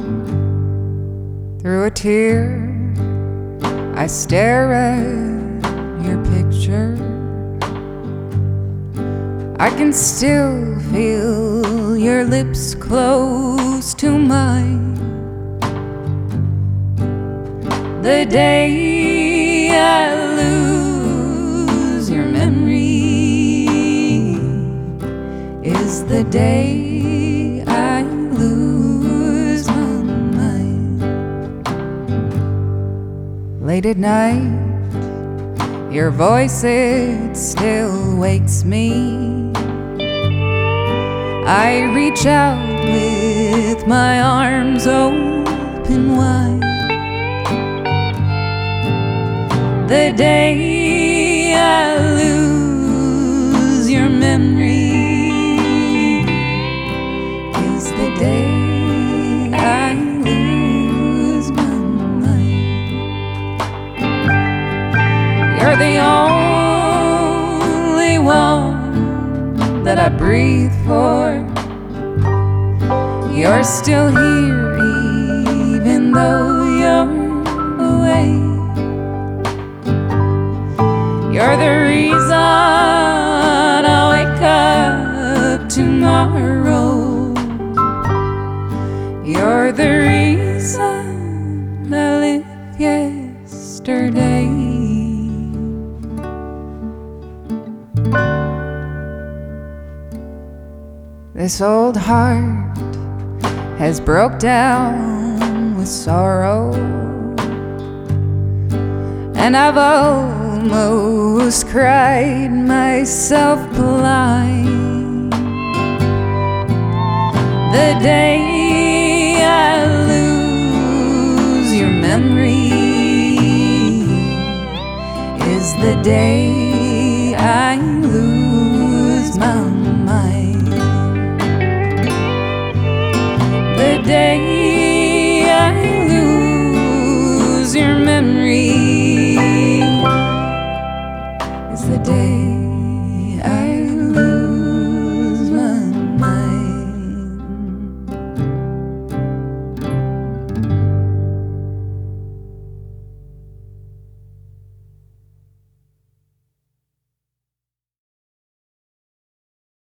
Through a tear, I stare at your picture. I can still feel your lips close to mine. The day I lose your memory is the day I lose my mind. Late at night, your voice, it still wakes me. I reach out with my arms open wide. The day I lose your memory is the day I lose my mind. You're the only one that I breathe for. You're still here even though you're away. You're the reason I'll wake up tomorrow. You're the reason I live yesterday. This old heart has broke down with sorrow, and I've almost cried myself blind. The day I lose your memory is the day I